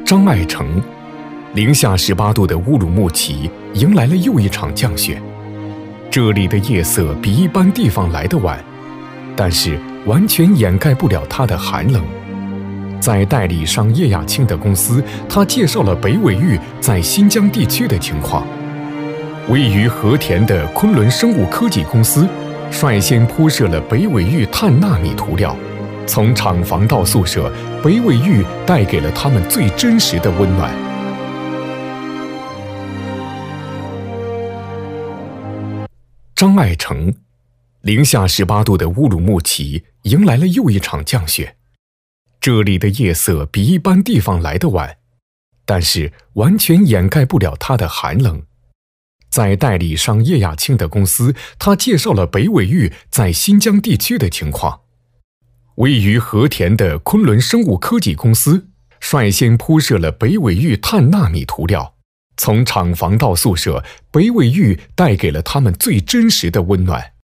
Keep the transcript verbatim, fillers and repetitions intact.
张爱成，零下十八度的乌鲁木齐迎来了又一场降雪。这里的夜色比一般地方来得晚，但是完全掩盖不了它的寒冷。在代理商叶亚庆的公司，他介绍了北纬域在新疆地区的情况。位于和田的昆仑生物科技公司率先铺设了北纬域碳纳米涂料，从厂房到宿舍，北纬域带给了他们最真实的温暖。张爱成，零下十八度的乌鲁木齐迎来了又一场降雪。这里的夜色比一般地方来得晚，但是完全掩盖不了它的寒冷。在代理商叶亚庆的公司，他介绍了北纬域在新疆地区的情况。位于和田的昆仑生物科技公司率先铺设了北纬域碳纳米涂料，从厂房到宿舍，北纬域带给了他们最真实的温暖。